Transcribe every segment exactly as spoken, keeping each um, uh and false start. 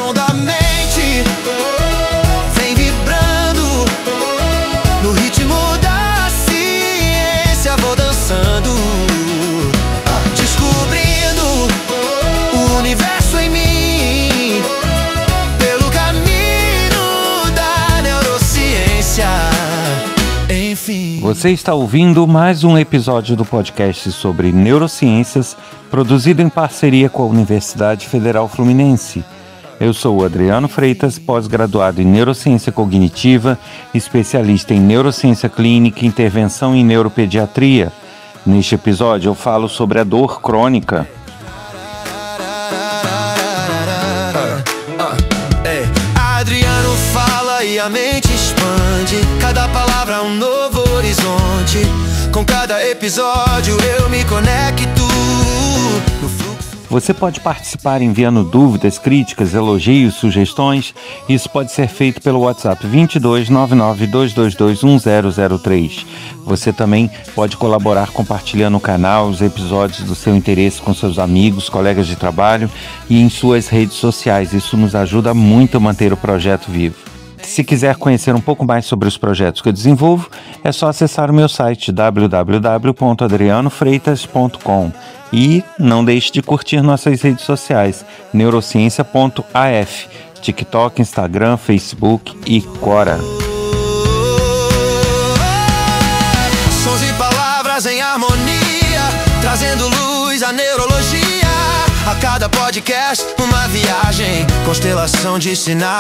som da mente vem vibrando no ritmo da ciência. Vou dançando, descobrindo o universo em mim pelo caminho da neurociência. Enfim. Você está ouvindo mais um episódio do podcast sobre neurociências, produzido em parceria com a Universidade Federal Fluminense. Eu sou o Adriano Freitas, pós-graduado em Neurociência Cognitiva, especialista em Neurociência Clínica e Intervenção em Neuropediatria. Neste episódio eu falo sobre a dor crônica. Adriano fala e a mente expande, cada palavra é um novo horizonte. Com cada episódio eu me conecto no fluxo. Você pode participar enviando dúvidas, críticas, elogios, sugestões. Isso pode ser feito pelo WhatsApp vinte e dois, nove nove dois dois dois, um zero zero três. Você também pode colaborar compartilhando o canal, os episódios do seu interesse com seus amigos, colegas de trabalho e em suas redes sociais. Isso nos ajuda muito a manter o projeto vivo. Se quiser conhecer um pouco mais sobre os projetos que eu desenvolvo, é só acessar o meu site w w w ponto adriano freitas ponto com e não deixe de curtir nossas redes sociais, neurociência ponto a f, TikTok, Instagram, Facebook e Quora. Sons e palavras em harmonia, trazendo luz à neurologia. A cada podcast, uma viagem, constelação de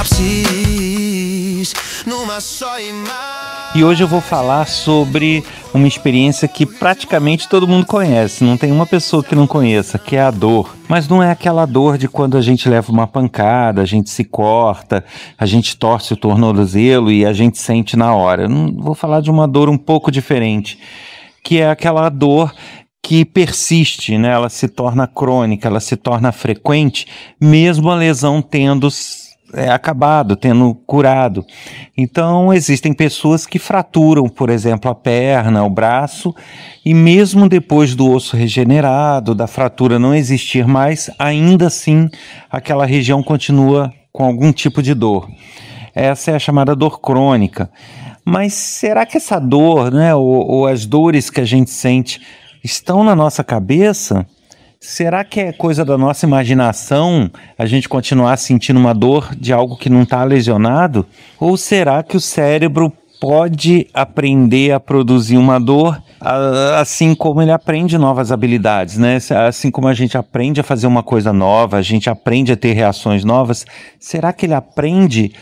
sinapses, numa só imagem. E hoje eu vou falar sobre uma experiência que praticamente todo mundo conhece, não tem uma pessoa que não conheça, que é a dor. Mas não é aquela dor de quando a gente leva uma pancada, a gente se corta, a gente torce o tornozelo e a gente sente na hora. Eu não vou falar de uma dor um pouco diferente, que é aquela dor que persiste, né? Ela se torna crônica, ela se torna frequente, mesmo a lesão tendo é, acabado, tendo curado. Então, existem pessoas que fraturam, por exemplo, a perna, o braço, e mesmo depois do osso regenerado, da fratura não existir mais, ainda assim, aquela região continua com algum tipo de dor. Essa é a chamada dor crônica. Mas será que essa dor, né, ou, ou as dores que a gente sente estão na nossa cabeça? Será que é coisa da nossa imaginação a gente continuar sentindo uma dor de algo que não está lesionado? Ou será que o cérebro pode aprender a produzir uma dor assim como ele aprende novas habilidades, né? Assim como a gente aprende a fazer uma coisa nova, a gente aprende a ter reações novas, será que ele aprende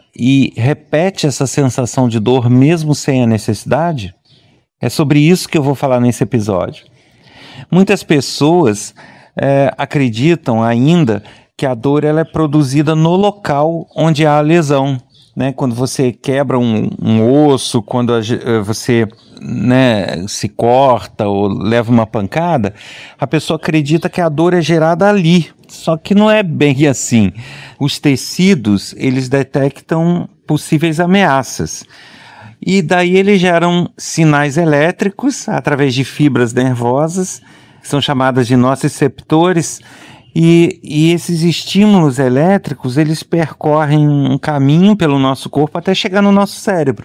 e repete essa sensação de dor mesmo sem a necessidade? É sobre isso que eu vou falar nesse episódio. Muitas pessoas é, acreditam ainda que a dor ela é produzida no local onde há a lesão, né? Quando você quebra um, um osso, quando a, você né, se corta ou leva uma pancada, a pessoa acredita que a dor é gerada ali. Só que não é bem assim. Os tecidos, eles detectam possíveis ameaças. E daí eles geram sinais elétricos através de fibras nervosas, que são chamadas de nociceptores, e, e esses estímulos elétricos, eles percorrem um caminho pelo nosso corpo até chegar no nosso cérebro.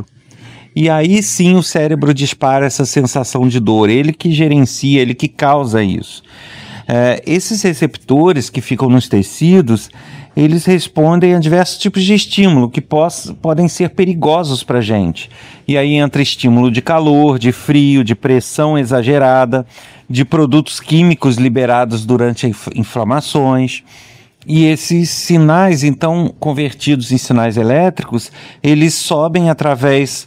E aí sim o cérebro dispara essa sensação de dor, ele que gerencia, ele que causa isso. É, esses receptores que ficam nos tecidos, eles respondem a diversos tipos de estímulo que pos- podem ser perigosos para a gente. E aí entra estímulo de calor, de frio, de pressão exagerada, de produtos químicos liberados durante inf- inflamações. E esses sinais, então, convertidos em sinais elétricos, eles sobem através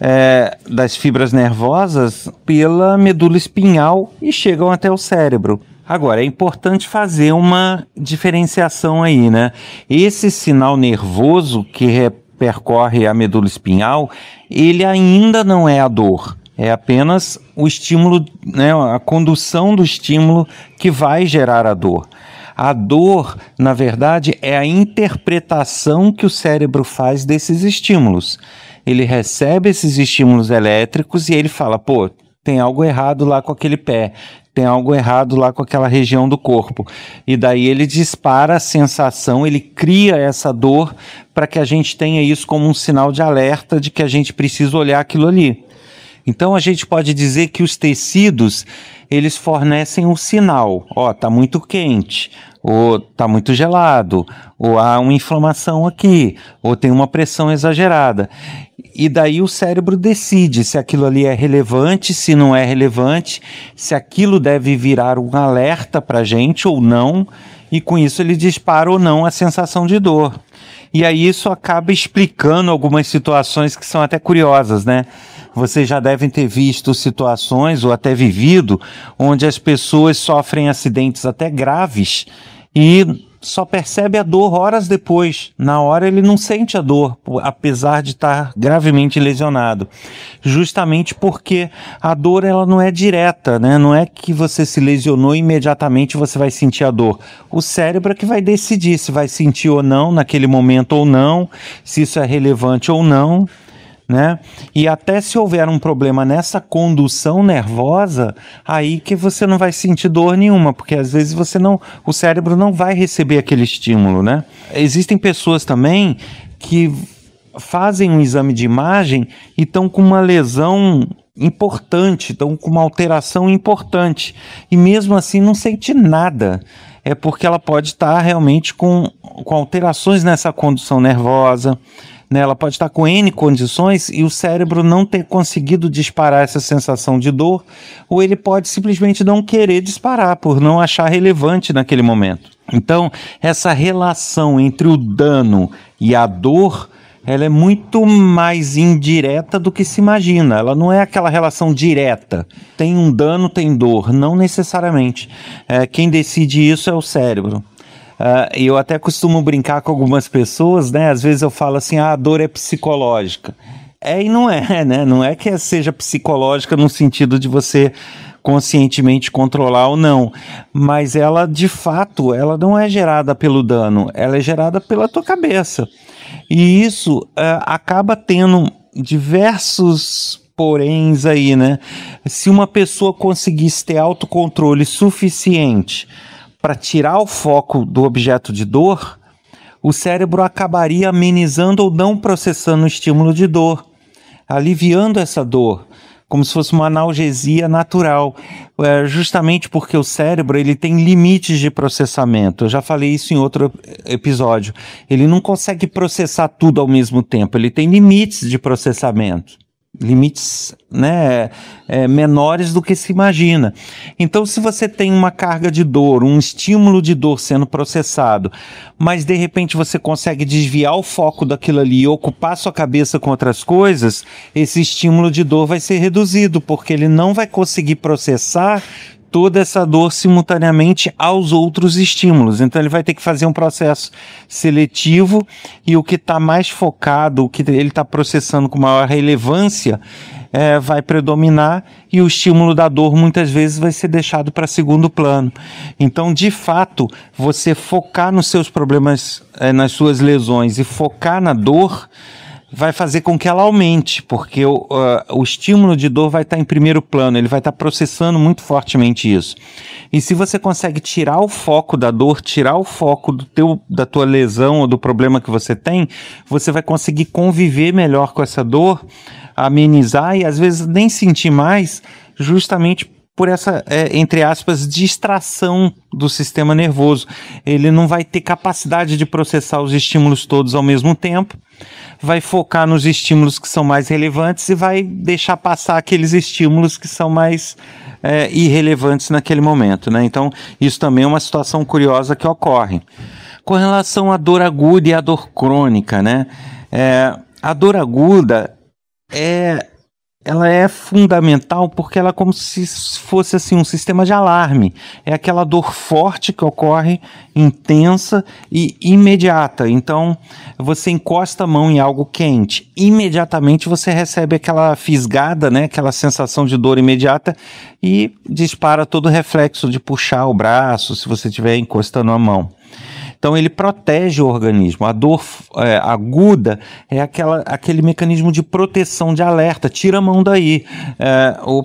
é, das fibras nervosas pela medula espinhal e chegam até o cérebro. Agora, é importante fazer uma diferenciação aí, né? Esse sinal nervoso que percorre a medula espinhal, ele ainda não é a dor. É apenas o estímulo, né, a condução do estímulo que vai gerar a dor. A dor, na verdade, é a interpretação que o cérebro faz desses estímulos. Ele recebe esses estímulos elétricos e ele fala, pô, tem algo errado lá com aquele pé. tem algo errado lá com aquela região do corpo. E daí ele dispara a sensação, ele cria essa dor para que a gente tenha isso como um sinal de alerta de que a gente precisa olhar aquilo ali. Então a gente pode dizer que os tecidos, eles fornecem um sinal. Ó, tá muito quente, ou tá muito gelado, ou há uma inflamação aqui, ou tem uma pressão exagerada. E daí o cérebro decide se aquilo ali é relevante, se não é relevante, se aquilo deve virar um alerta para a gente ou não, e com isso ele dispara ou não a sensação de dor. E aí isso acaba explicando algumas situações que são até curiosas, né? Vocês já devem ter visto situações ou até vivido onde as pessoas sofrem acidentes até graves e só percebe a dor horas depois. Na hora ele não sente a dor, apesar de estar gravemente lesionado. Justamente porque a dor ela não é direta, né? Não é que você se lesionou e imediatamente você vai sentir a dor. O cérebro é que vai decidir se vai sentir ou não naquele momento ou não, se isso é relevante ou não. Né? E até se houver um problema nessa condução nervosa, aí que você não vai sentir dor nenhuma, porque às vezes você não, o cérebro não vai receber aquele estímulo, né? Existem pessoas também que fazem um exame de imagem e estão com uma lesão importante, estão com uma alteração importante, e mesmo assim não sente nada. É porque ela pode estar realmente com, com alterações nessa condução nervosa. Ela pode estar com N condições e o cérebro não ter conseguido disparar essa sensação de dor, ou ele pode simplesmente não querer disparar, por não achar relevante naquele momento. Então, essa relação entre o dano e a dor, ela é muito mais indireta do que se imagina. Ela não é aquela relação direta. Tem um dano, tem dor. Não necessariamente. É, quem decide isso é o cérebro. Uh, eu até costumo brincar com algumas pessoas, né? Às vezes eu falo assim, ah, a dor é psicológica. É e não é, né? Não é que seja psicológica no sentido de você conscientemente controlar ou não, mas ela, de fato, ela não é gerada pelo dano, ela é gerada pela tua cabeça. E isso uh, acaba tendo diversos poréns aí, né? Se uma pessoa conseguisse ter autocontrole suficiente para tirar o foco do objeto de dor, o cérebro acabaria amenizando ou não processando o estímulo de dor, aliviando essa dor, como se fosse uma analgesia natural, é, justamente porque o cérebro ele tem limites de processamento. Eu já falei isso em outro episódio. Ele não consegue processar tudo ao mesmo tempo, ele tem limites de processamento. Limites, né, é, menores do que se imagina. Então, se você tem uma carga de dor, um estímulo de dor sendo processado, mas de repente você consegue desviar o foco daquilo ali e ocupar sua cabeça com outras coisas, esse estímulo de dor vai ser reduzido, porque ele não vai conseguir processar toda essa dor simultaneamente aos outros estímulos. Então ele vai ter que fazer um processo seletivo e o que está mais focado, o que ele está processando com maior relevância, é, vai predominar e o estímulo da dor muitas vezes vai ser deixado para segundo plano. Então, de fato, você focar nos seus problemas, é, nas suas lesões e focar na dor vai fazer com que ela aumente, porque o, uh, o estímulo de dor vai estar em primeiro plano, ele vai estar processando muito fortemente isso. E se você consegue tirar o foco da dor, tirar o foco do teu, da tua lesão ou do problema que você tem, você vai conseguir conviver melhor com essa dor, amenizar e às vezes nem sentir mais, justamente por essa, é, entre aspas, distração do sistema nervoso. Ele não vai ter capacidade de processar os estímulos todos ao mesmo tempo, vai focar nos estímulos que são mais relevantes e vai deixar passar aqueles estímulos que são mais é, irrelevantes naquele momento, né? Então, isso também é uma situação curiosa que ocorre. Com relação à dor aguda e à dor crônica, né? É, a dor aguda é... ela é fundamental porque ela é como se fosse assim, um sistema de alarme. É aquela dor forte que ocorre, intensa e imediata. Então, você encosta a mão em algo quente, imediatamente você recebe aquela fisgada, né? Aquela sensação de dor imediata e dispara todo o reflexo de puxar o braço, se você estiver encostando a mão. Então ele protege o organismo. A dor é, aguda é aquela, aquele mecanismo de proteção, de alerta. Tira a mão daí. É, o,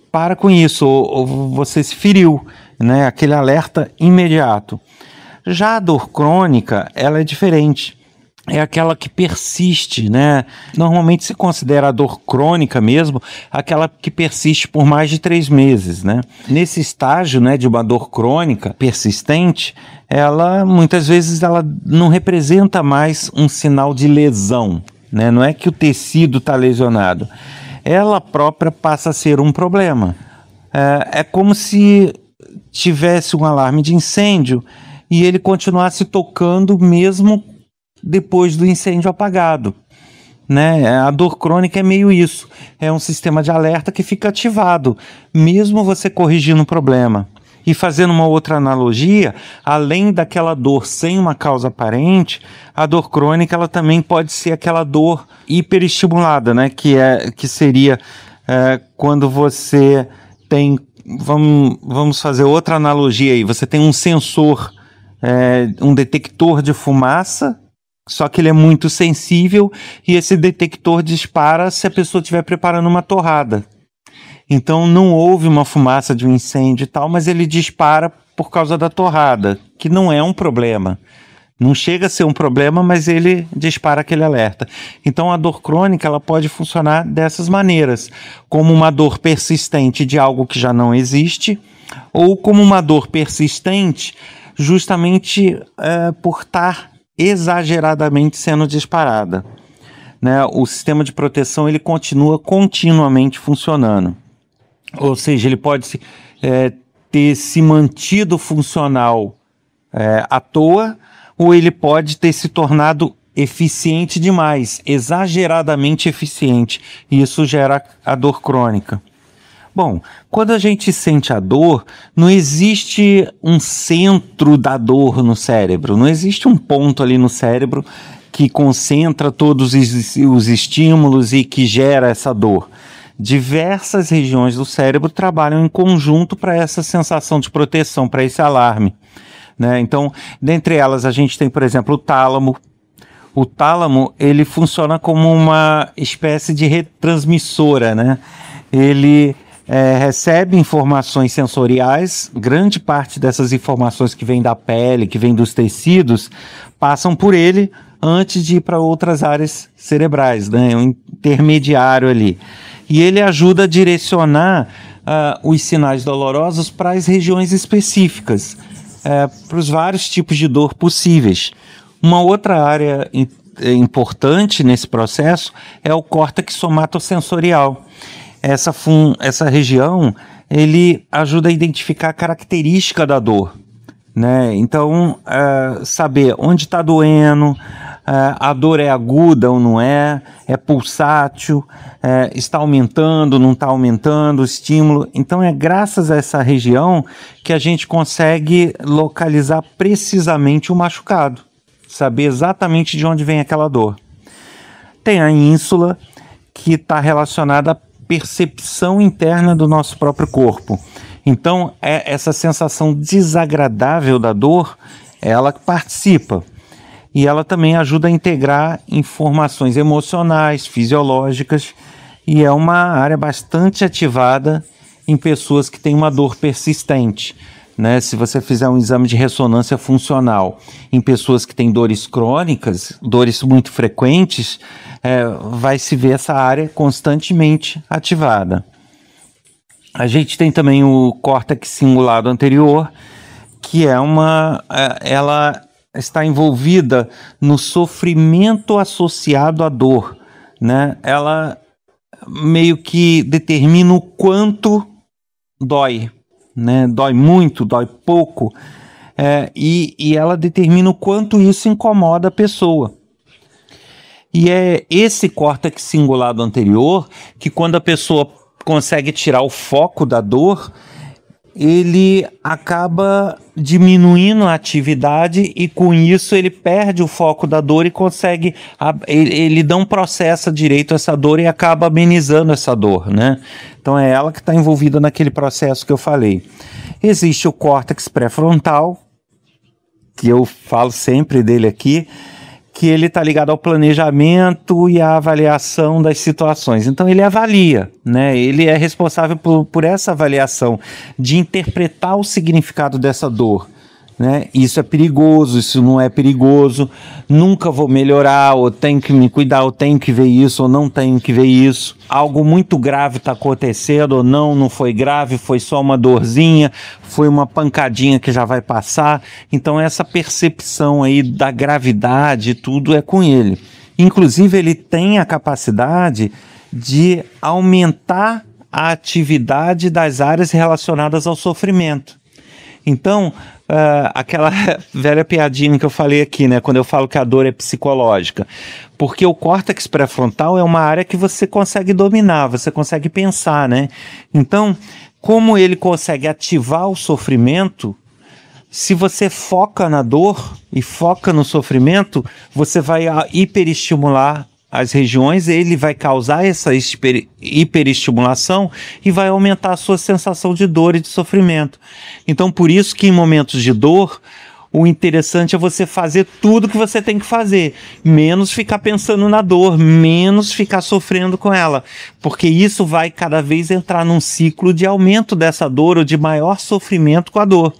para com isso, ou, ou você se feriu, né? Aquele alerta imediato. Já a dor crônica, ela é diferente. É aquela que persiste, né? Normalmente se considera a dor crônica mesmo, aquela que persiste por mais de três meses, né? Nesse estágio, né, de uma dor crônica persistente, ela muitas vezes ela não representa mais um sinal de lesão, né? Não é que o tecido está lesionado, ela própria passa a ser um problema. É, é como se tivesse um alarme de incêndio e ele continuasse tocando mesmo depois do incêndio apagado, né? A dor crônica é meio isso, é um sistema de alerta que fica ativado, mesmo você corrigindo o problema. E fazendo uma outra analogia, além daquela dor sem uma causa aparente, a dor crônica ela também pode ser aquela dor hiperestimulada, né? Que, é, que seria é, quando você tem, vamos, vamos fazer outra analogia aí, você tem um sensor, é, um detector de fumaça, só que ele é muito sensível e esse detector dispara se a pessoa estiver preparando uma torrada. Então não houve uma fumaça de um incêndio e tal, mas ele dispara por causa da torrada, que não é um problema. Não chega a ser um problema, mas ele dispara aquele alerta. Então a dor crônica ela pode funcionar dessas maneiras, como uma dor persistente de algo que já não existe, ou como uma dor persistente justamente é, por estar exageradamente sendo disparada, né? O sistema de proteção ele continua continuamente funcionando, ou seja, ele pode é, ter se mantido funcional é, à toa, ou ele pode ter se tornado eficiente demais, exageradamente eficiente, e isso gera a dor crônica. Bom, quando a gente sente a dor, não existe um centro da dor no cérebro, não existe um ponto ali no cérebro que concentra todos os estímulos e que gera essa dor. Diversas regiões do cérebro trabalham em conjunto para essa sensação de proteção, para esse alarme, né? Então, dentre elas, a gente tem, por exemplo, o tálamo. O tálamo, ele funciona como uma espécie de retransmissora, né? Ele É, recebe informações sensoriais, grande parte dessas informações que vêm da pele, que vêm dos tecidos, passam por ele antes de ir para outras áreas cerebrais, né? Um intermediário ali. E ele ajuda a direcionar uh, os sinais dolorosos para as regiões específicas, uh, para os vários tipos de dor possíveis. Uma outra área in- importante nesse processo é o córtex somatosensorial. Essa, fun- essa região, ele ajuda a identificar a característica da dor, né? Então, uh, saber onde está doendo, uh, a dor é aguda ou não é, é pulsátil, uh, está aumentando, não está aumentando o estímulo. Então, é graças a essa região que a gente consegue localizar precisamente o machucado, saber exatamente de onde vem aquela dor. Tem a ínsula, que está relacionada a percepção interna do nosso próprio corpo. Então, é essa sensação desagradável da dor, ela participa. E ela também ajuda a integrar informações emocionais, fisiológicas, e é uma área bastante ativada em pessoas que têm uma dor persistente, né? Se você fizer um exame de ressonância funcional em pessoas que têm dores crônicas, dores muito frequentes, É, vai se ver essa área constantemente ativada. A gente tem também o córtex cingulado anterior, que é uma, ela está envolvida no sofrimento associado à dor, né? Ela meio que determina o quanto dói, né? Dói muito, dói pouco, é, e, e ela determina o quanto isso incomoda a pessoa. E é esse córtex cingulado anterior que, quando a pessoa consegue tirar o foco da dor, ele acaba diminuindo a atividade e, com isso, ele perde o foco da dor e consegue... Ele, ele não processa direito essa dor e acaba amenizando essa dor, né? Então é ela que está envolvida naquele processo que eu falei. Existe o córtex pré-frontal, que eu falo sempre dele aqui, que ele está ligado ao planejamento e à avaliação das situações. Então ele avalia, né? Ele é responsável por, por essa avaliação, de interpretar o significado dessa dor. Né? Isso é perigoso, isso não é perigoso, nunca vou melhorar, ou tenho que me cuidar, ou tenho que ver isso, ou não tenho que ver isso. Algo muito grave está acontecendo, ou não, não foi grave, foi só uma dorzinha, foi uma pancadinha que já vai passar. Então essa percepção aí da gravidade, tudo é com ele. Inclusive ele tem a capacidade de aumentar a atividade das áreas relacionadas ao sofrimento. Então, uh, aquela velha piadinha que eu falei aqui, né, quando eu falo que a dor é psicológica, porque o córtex pré-frontal é uma área que você consegue dominar, você consegue pensar, né? Então, como ele consegue ativar o sofrimento, se você foca na dor e foca no sofrimento, você vai hiperestimular as regiões, ele vai causar essa hiper, hiperestimulação e vai aumentar a sua sensação de dor e de sofrimento. Então, por isso que em momentos de dor, o interessante é você fazer tudo que você tem que fazer, menos ficar pensando na dor, menos ficar sofrendo com ela, porque isso vai cada vez entrar num ciclo de aumento dessa dor ou de maior sofrimento com a dor.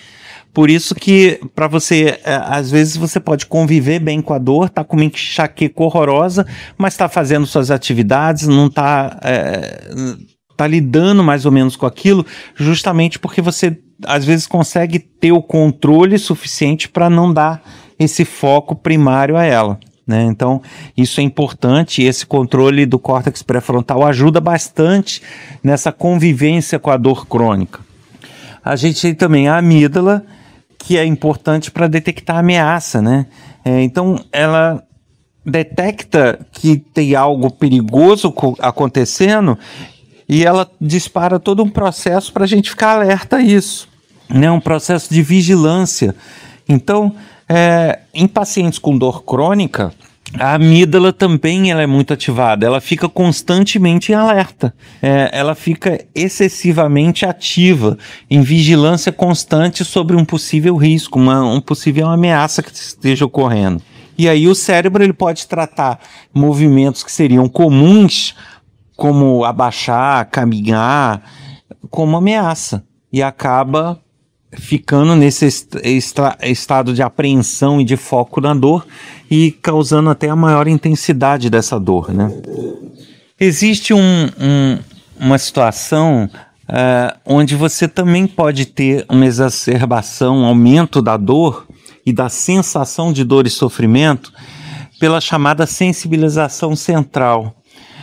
Por isso que, para você, é, às vezes você pode conviver bem com a dor, tá com uma enxaqueca horrorosa, mas está fazendo suas atividades, não está é, tá lidando mais ou menos com aquilo, justamente porque você, às vezes, consegue ter o controle suficiente para não dar esse foco primário a ela. Né? Então, isso é importante, e esse controle do córtex pré-frontal ajuda bastante nessa convivência com a dor crônica. A gente tem também a amígdala, que é importante para detectar ameaça, né? É, então, ela detecta que tem algo perigoso acontecendo e ela dispara todo um processo para a gente ficar alerta a isso, né? Um processo de vigilância. Então, é, em pacientes com dor crônica, a amígdala também ela é muito ativada, ela fica constantemente em alerta, é, ela fica excessivamente ativa, em vigilância constante sobre um possível risco, uma um possível ameaça que esteja ocorrendo. E aí o cérebro ele pode tratar movimentos que seriam comuns, como abaixar, caminhar, como ameaça, e acaba ficando nesse est- est- estado de apreensão e de foco na dor e causando até a maior intensidade dessa dor, né? Existe um, um, uma situação uh, onde você também pode ter uma exacerbação, um aumento da dor e da sensação de dor e sofrimento pela chamada sensibilização central,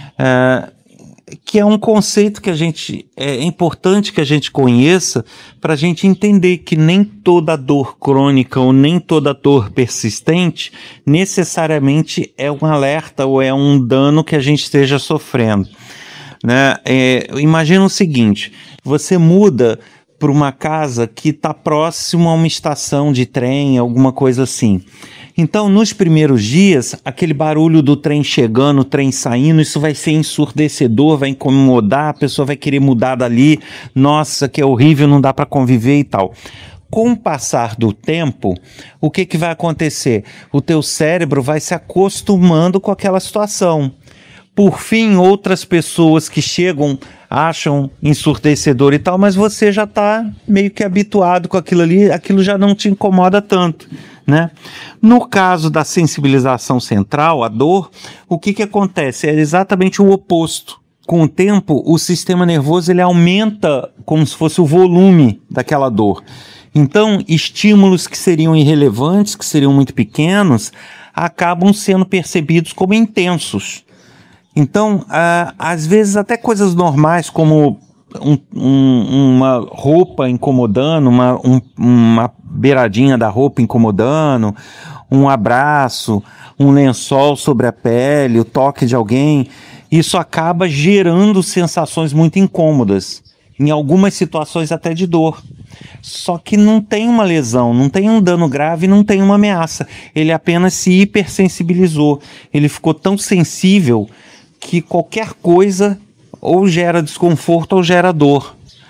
uh, que é um conceito que a gente é importante que a gente conheça para a gente entender que nem toda dor crônica ou nem toda dor persistente necessariamente é um alerta ou é um dano que a gente esteja sofrendo, né? É, imagina o seguinte, você muda para uma casa que está próximo a uma estação de trem, alguma coisa assim. Então, nos primeiros dias, aquele barulho do trem chegando, o trem saindo, isso vai ser ensurdecedor, vai incomodar, a pessoa vai querer mudar dali, nossa, que é horrível, não dá para conviver e tal. Com o passar do tempo, o que, que vai acontecer? O teu cérebro vai se acostumando com aquela situação. Por fim, outras pessoas que chegam acham ensurdecedor e tal, mas você já está meio que habituado com aquilo ali, aquilo já não te incomoda tanto, né? No caso da sensibilização central, a dor, o que, que acontece? É exatamente o oposto. Com o tempo, o sistema nervoso ele aumenta como se fosse o volume daquela dor. Então, estímulos que seriam irrelevantes, que seriam muito pequenos, acabam sendo percebidos como intensos. Então, ah, às vezes até coisas normais como um, um, uma roupa incomodando, uma, um, uma beiradinha da roupa incomodando, um abraço, um lençol sobre a pele, o toque de alguém, isso acaba gerando sensações muito incômodas, em algumas situações até de dor. Só que não tem uma lesão, não tem um dano grave, não tem uma ameaça. Ele apenas se hipersensibilizou, ele ficou tão sensível que qualquer coisa ou gera desconforto ou gera dor,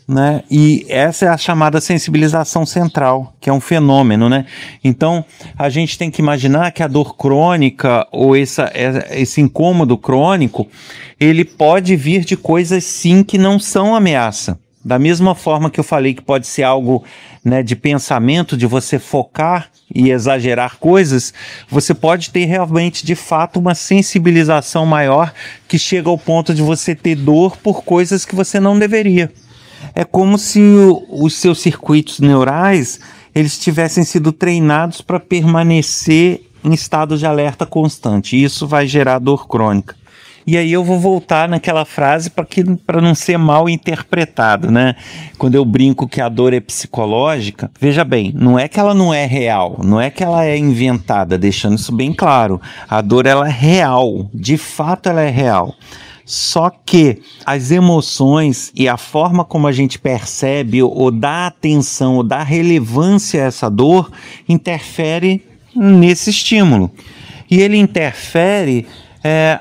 né? E essa é a chamada sensibilização central, que é um fenômeno, né? Então, a gente tem que imaginar que a dor crônica ou essa, esse incômodo crônico, ele pode vir de coisas, sim, que não são ameaça. Da mesma forma que eu falei que pode ser algo, né, de pensamento, de você focar e exagerar coisas, você pode ter realmente, de fato, uma sensibilização maior que chega ao ponto de você ter dor por coisas que você não deveria. É como se o, os seus circuitos neurais eles tivessem sido treinados para permanecer em estado de alerta constante. E isso vai gerar dor crônica. E aí eu vou voltar naquela frase para não ser mal interpretado, né? Quando eu brinco que a dor é psicológica, veja bem, não é que ela não é real, não é que ela é inventada, deixando isso bem claro. A dor ela é real, de fato ela é real. Só que as emoções e a forma como a gente percebe ou dá atenção ou dá relevância a essa dor interfere nesse estímulo. E ele interfere é,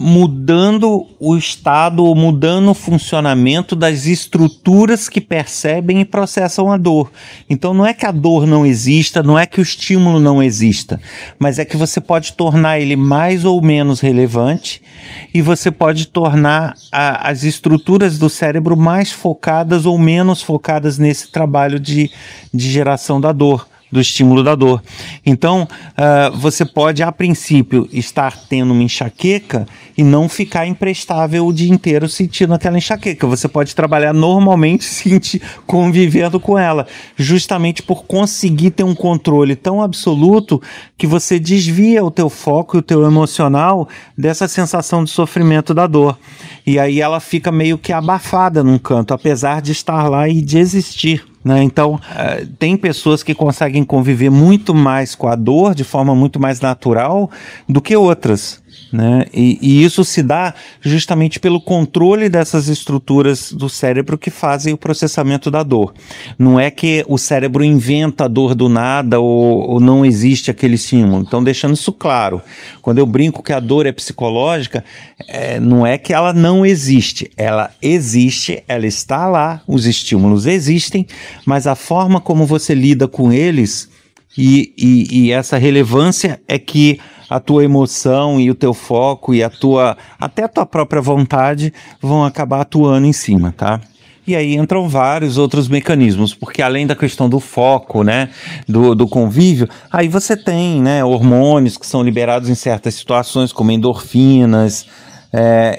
mudando o estado ou mudando o funcionamento das estruturas que percebem e processam a dor. Então não é que a dor não exista, não é que o estímulo não exista, mas é que você pode tornar ele mais ou menos relevante e você pode tornar a, as estruturas do cérebro mais focadas ou menos focadas nesse trabalho de, de geração da dor, do estímulo da dor. Então, uh, você pode, a princípio, estar tendo uma enxaqueca e não ficar imprestável o dia inteiro sentindo aquela enxaqueca. Você pode trabalhar normalmente sentir, convivendo com ela, justamente por conseguir ter um controle tão absoluto que você desvia o teu foco e o teu emocional dessa sensação de sofrimento da dor. E aí ela fica meio que abafada num canto, apesar de estar lá e de existir. Né? Então, uh, tem pessoas que conseguem conviver muito mais com a dor de forma muito mais natural do que outras. Né? E, e isso se dá justamente pelo controle dessas estruturas do cérebro que fazem o processamento da dor. Não é que o cérebro inventa a dor do nada ou, ou não existe aquele estímulo. Então, deixando isso claro, quando eu brinco que a dor é psicológica, é, não é que ela não existe. Ela existe, ela está lá, os estímulos existem, mas a forma como você lida com eles e, e, e essa relevância é que a tua emoção e o teu foco e a tua, até a tua própria vontade vão acabar atuando em cima, tá? E aí entram vários outros mecanismos, porque além da questão do foco, né, do, do convívio, aí você tem, né, hormônios que são liberados em certas situações, como endorfinas, é,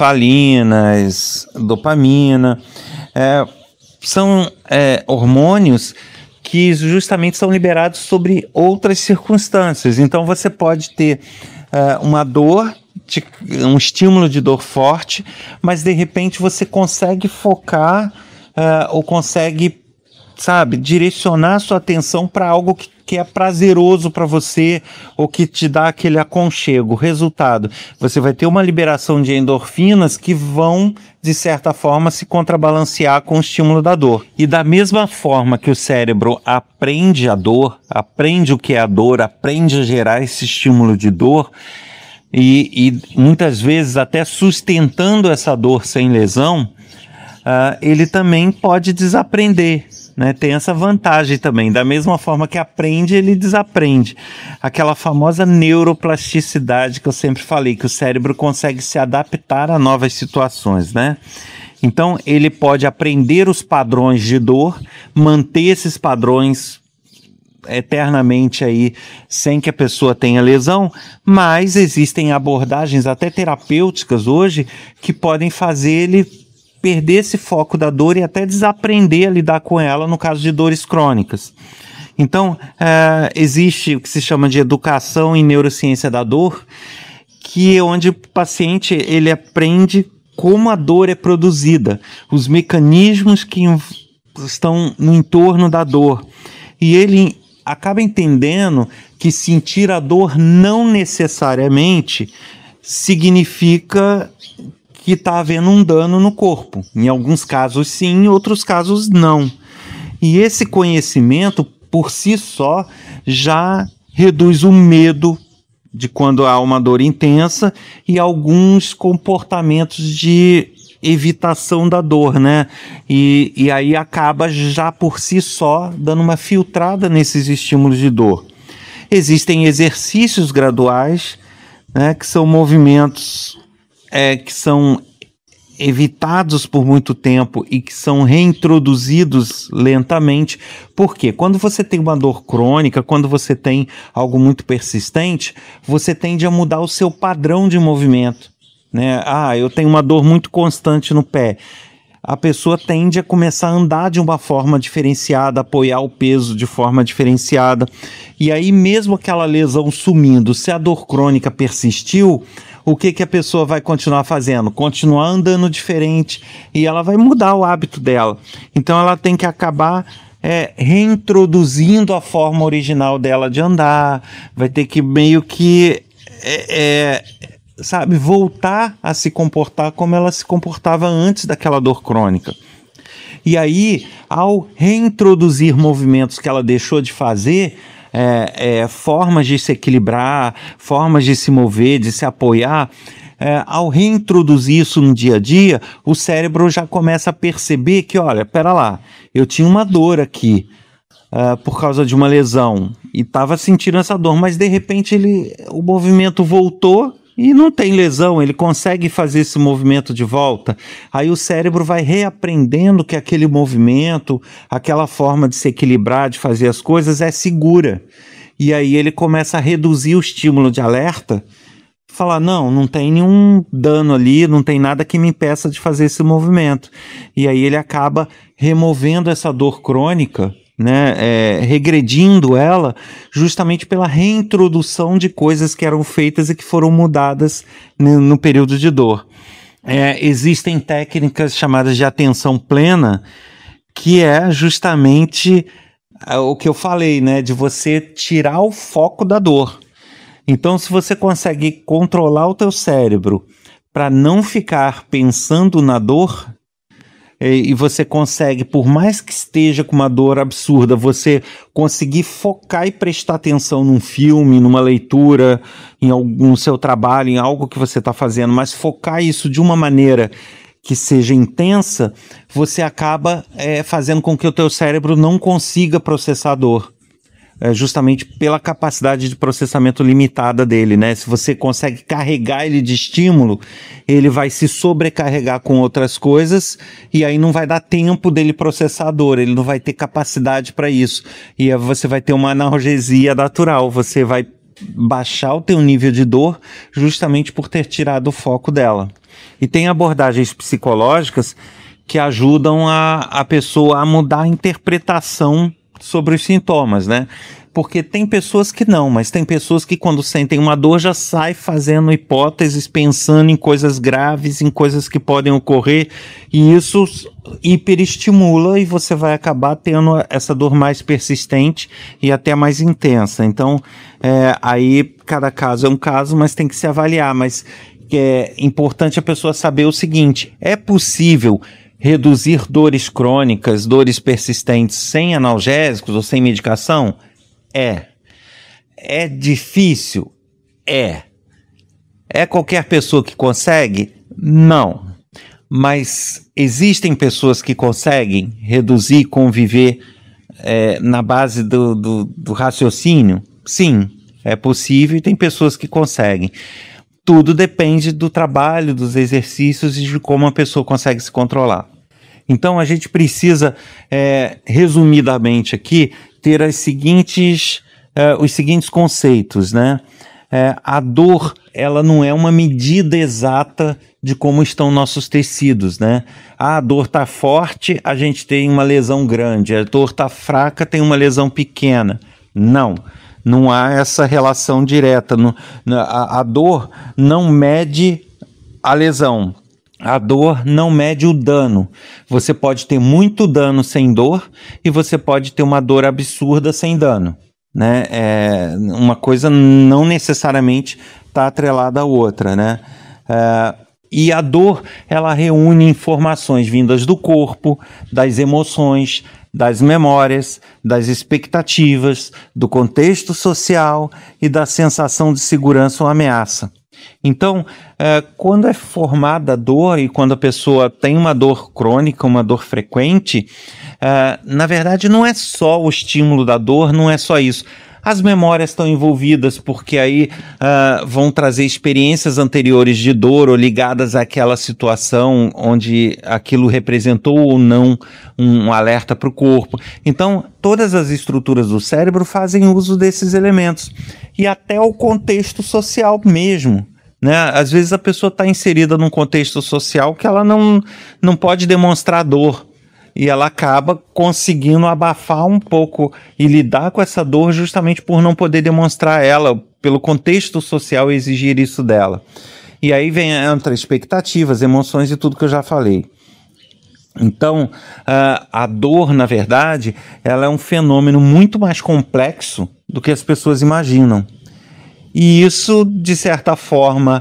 encefalinas, dopamina, é, são é, hormônios que justamente são liberados sobre outras circunstâncias. Então você pode ter uh, uma dor, de, um estímulo de dor forte, mas de repente você consegue focar uh, ou consegue, sabe, direcionar sua atenção para algo que, que é prazeroso para você ou que te dá aquele aconchego. Resultado, você vai ter uma liberação de endorfinas que vão, de certa forma, se contrabalancear com o estímulo da dor. E da mesma forma que o cérebro aprende a dor, aprende o que é a dor, aprende a gerar esse estímulo de dor, e, e muitas vezes até sustentando essa dor sem lesão, uh, ele também pode desaprender. Né, tem essa vantagem também, da mesma forma que aprende, ele desaprende. Aquela famosa neuroplasticidade que eu sempre falei, que o cérebro consegue se adaptar a novas situações, né? Então, ele pode aprender os padrões de dor, manter esses padrões eternamente aí, sem que a pessoa tenha lesão, mas existem abordagens até terapêuticas hoje que podem fazer ele perder esse foco da dor e até desaprender a lidar com ela no caso de dores crônicas. Então, é, existe o que se chama de educação em neurociência da dor, que é onde o paciente ele aprende como a dor é produzida, os mecanismos que estão no entorno da dor. E ele acaba entendendo que sentir a dor não necessariamente significa que está havendo um dano no corpo. Em alguns casos sim, em outros casos não. E esse conhecimento, por si só, já reduz o medo de quando há uma dor intensa e alguns comportamentos de evitação da dor, né? E, e aí acaba já por si só dando uma filtrada nesses estímulos de dor. Existem exercícios graduais, né, que são movimentos é, que são evitados por muito tempo e que são reintroduzidos lentamente. Por quê? Quando você tem uma dor crônica, quando você tem algo muito persistente, você tende a mudar o seu padrão de movimento, né? Ah, eu tenho uma dor muito constante no pé. A pessoa tende a começar a andar de uma forma diferenciada, apoiar o peso de forma diferenciada. E aí, mesmo aquela lesão sumindo, se a dor crônica persistiu, o que, que a pessoa vai continuar fazendo? Continuar andando diferente e ela vai mudar o hábito dela. Então ela tem que acabar é, reintroduzindo a forma original dela de andar, vai ter que meio que é, é, sabe, voltar a se comportar como ela se comportava antes daquela dor crônica. E aí, ao reintroduzir movimentos que ela deixou de fazer, É, é, formas de se equilibrar, formas de se mover, de se apoiar, é, ao reintroduzir isso no dia a dia, o cérebro já começa a perceber que, olha, pera lá, eu tinha uma dor aqui uh, por causa de uma lesão e estava sentindo essa dor, mas de repente ele, o movimento voltou e não tem lesão, ele consegue fazer esse movimento de volta. Aí o cérebro vai reaprendendo que aquele movimento, aquela forma de se equilibrar, de fazer as coisas é segura. E aí ele começa a reduzir o estímulo de alerta, falar, não, não tem nenhum dano ali, não tem nada que me impeça de fazer esse movimento. E aí ele acaba removendo essa dor crônica, né, é, regredindo ela justamente pela reintrodução de coisas que eram feitas e que foram mudadas no, no período de dor. É, existem técnicas chamadas de atenção plena, que é justamente o que eu falei, né, de você tirar o foco da dor. Então, se você consegue controlar o teu cérebro para não ficar pensando na dor, e você consegue, por mais que esteja com uma dor absurda, você conseguir focar e prestar atenção num filme, numa leitura, em algum no seu trabalho, em algo que você está fazendo, mas focar isso de uma maneira que seja intensa, você acaba é, fazendo com que o teu cérebro não consiga processar a dor. É justamente pela capacidade de processamento limitada dele, né? Se você consegue carregar ele de estímulo, ele vai se sobrecarregar com outras coisas e aí não vai dar tempo dele processar a dor, ele não vai ter capacidade para isso. E aí você vai ter uma analgesia natural, você vai baixar o teu nível de dor justamente por ter tirado o foco dela. E tem abordagens psicológicas que ajudam a, a pessoa a mudar a interpretação sobre os sintomas, né? Porque tem pessoas que não, mas tem pessoas que quando sentem uma dor já sai fazendo hipóteses, pensando em coisas graves, em coisas que podem ocorrer, e isso hiperestimula e você vai acabar tendo essa dor mais persistente e até mais intensa. Então, é, aí cada caso é um caso, mas tem que se avaliar, mas é importante a pessoa saber o seguinte, é possível reduzir dores crônicas, dores persistentes sem analgésicos ou sem medicação? É. É difícil? É. É qualquer pessoa que consegue? Não. Mas existem pessoas que conseguem reduzir e conviver é, na base do, do, do raciocínio? Sim, é possível e tem pessoas que conseguem. Tudo depende do trabalho, dos exercícios e de como a pessoa consegue se controlar. Então a gente precisa, é, resumidamente aqui, ter as seguintes, é, os seguintes conceitos, né? É, a dor, ela não é uma medida exata de como estão nossos tecidos, né? Ah, a dor está forte, a gente tem uma lesão grande. A dor está fraca, tem uma lesão pequena. Não. Não há essa relação direta. Não, a, a dor não mede a lesão. A dor não mede o dano. Você pode ter muito dano sem dor e você pode ter uma dor absurda sem dano, né? É, uma coisa não necessariamente está atrelada à outra, né? É, e a dor, ela reúne informações vindas do corpo, das emoções, das memórias, das expectativas, do contexto social e da sensação de segurança ou ameaça. Então, é, quando é formada a dor e quando a pessoa tem uma dor crônica, uma dor frequente, é, na verdade não é só o estímulo da dor, não é só isso. As memórias estão envolvidas porque aí uh, vão trazer experiências anteriores de dor ou ligadas àquela situação onde aquilo representou ou não um alerta para o corpo. Então, todas as estruturas do cérebro fazem uso desses elementos. E até o contexto social mesmo. Né? Às vezes a pessoa está inserida num contexto social que ela não, não pode demonstrar dor. E ela acaba conseguindo abafar um pouco e lidar com essa dor justamente por não poder demonstrar ela, pelo contexto social exigir isso dela. E aí vem entre expectativas, emoções e tudo que eu já falei. Então, a dor, na verdade, ela é um fenômeno muito mais complexo do que as pessoas imaginam. E isso, de certa forma,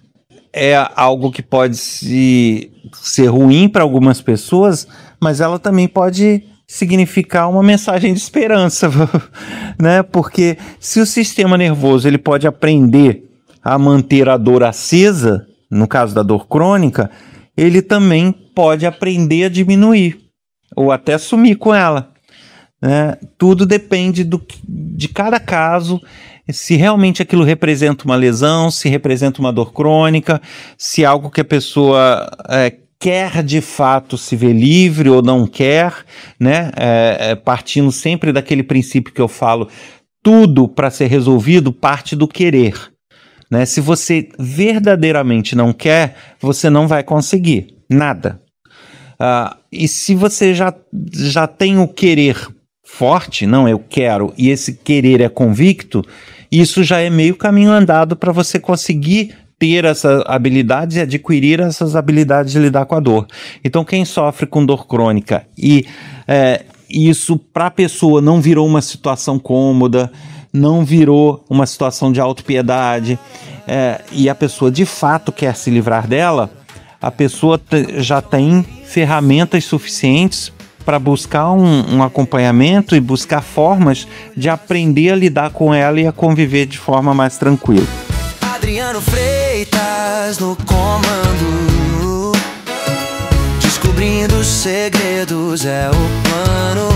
é algo que pode se, ser ruim para algumas pessoas, mas ela também pode significar uma mensagem de esperança, né? Porque se o sistema nervoso ele pode aprender a manter a dor acesa, no caso da dor crônica, ele também pode aprender a diminuir ou até sumir com ela, né? Tudo depende do, de cada caso, se realmente aquilo representa uma lesão, se representa uma dor crônica, se é algo que a pessoa é, quer de fato se ver livre ou não quer, né? É, é, partindo sempre daquele princípio que eu falo, tudo para ser resolvido parte do querer, né? Se você verdadeiramente não quer, você não vai conseguir nada. Uh, e se você já, já tem o querer forte, não, eu quero, e esse querer é convicto, isso já é meio caminho andado para você conseguir ter essas habilidades e adquirir essas habilidades de lidar com a dor. Então, quem sofre com dor crônica e é, isso para a pessoa não virou uma situação cômoda, não virou uma situação de autopiedade, é, e a pessoa de fato quer se livrar dela, a pessoa te, já tem ferramentas suficientes para buscar um, um acompanhamento e buscar formas de aprender a lidar com ela e a conviver de forma mais tranquila. Adriano Freitas no comando, descobrindo os segredos é o plano.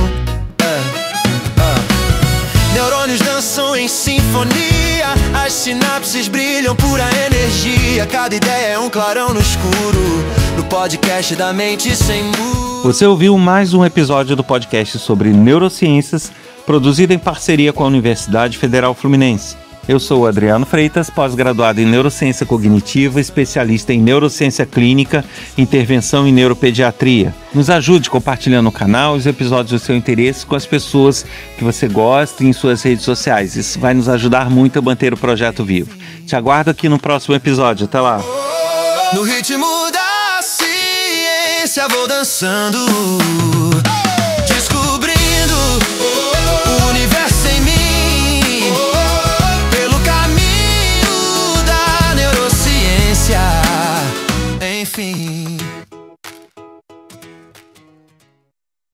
uh, uh. Neurônios dançam em sinfonia, as sinapses brilham pura energia, cada ideia é um clarão no escuro, no podcast da mente sem muro. Você ouviu mais um episódio do podcast sobre neurociências, produzido em parceria com a Universidade Federal Fluminense. Eu sou o Adriano Freitas, pós-graduado em Neurociência Cognitiva, especialista em Neurociência Clínica, Intervenção em Neuropediatria. Nos ajude compartilhando o canal e os episódios do seu interesse com as pessoas que você gosta em suas redes sociais. Isso vai nos ajudar muito a manter o projeto vivo. Te aguardo aqui no próximo episódio. Até lá! No ritmo da ciência vou dançando, descobrindo o universo em mim, pelo caminho da neurociência, enfim.